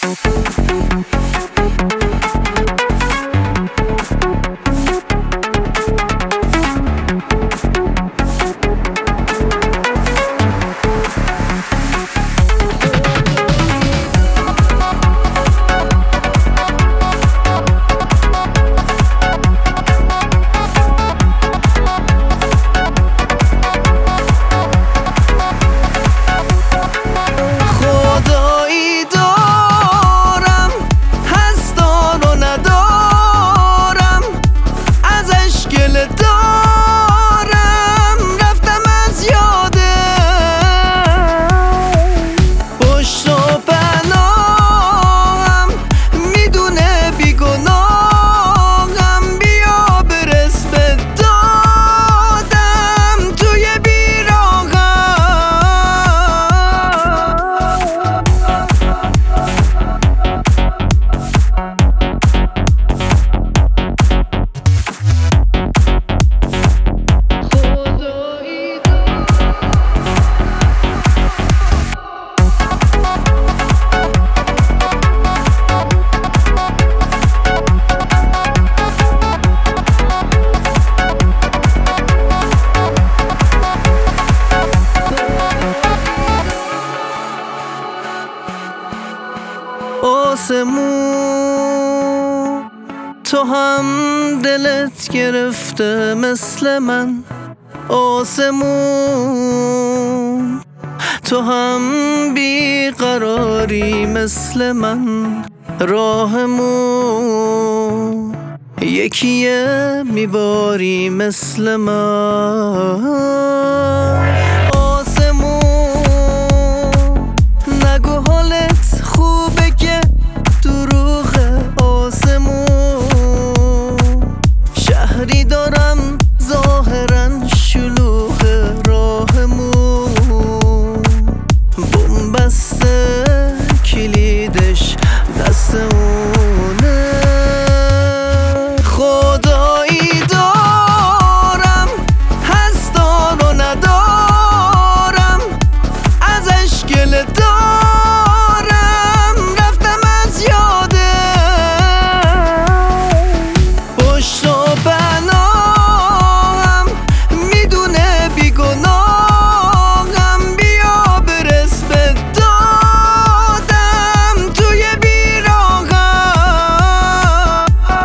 آسمون تو هم دلت گرفته مثل من، آسمون تو هم بیقراری مثل من، راهمون یکیه میباری مثل من. آسمون نگو حالت خوبه که دروغه، آسمون شهری دارم ظاهرا شلوغه، راهمون بومبسته کلیدش دست اونه. خدایی دارم هستان و ندارم، ازش گله دارم رفتم از یادم، پشت و پناهم میدونه بیگناهم، بیا برس به دادم توی بیراهم.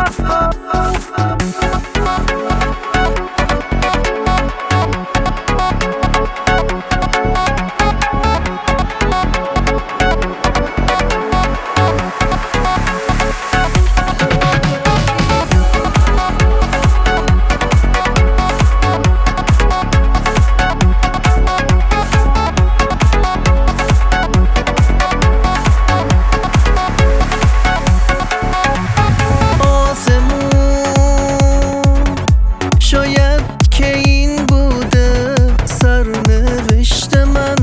شاید که این بوده سرنوشت من،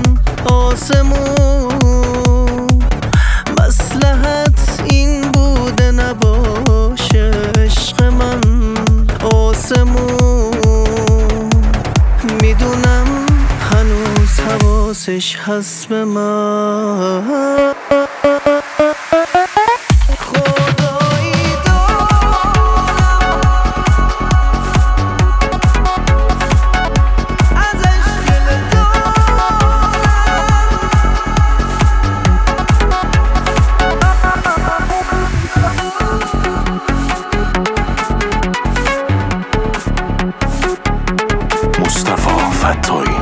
آسمون مصلحت این بوده نباشه عشق من، آسمون میدونم هنوز حواسش هست به من. مصطفی فتایی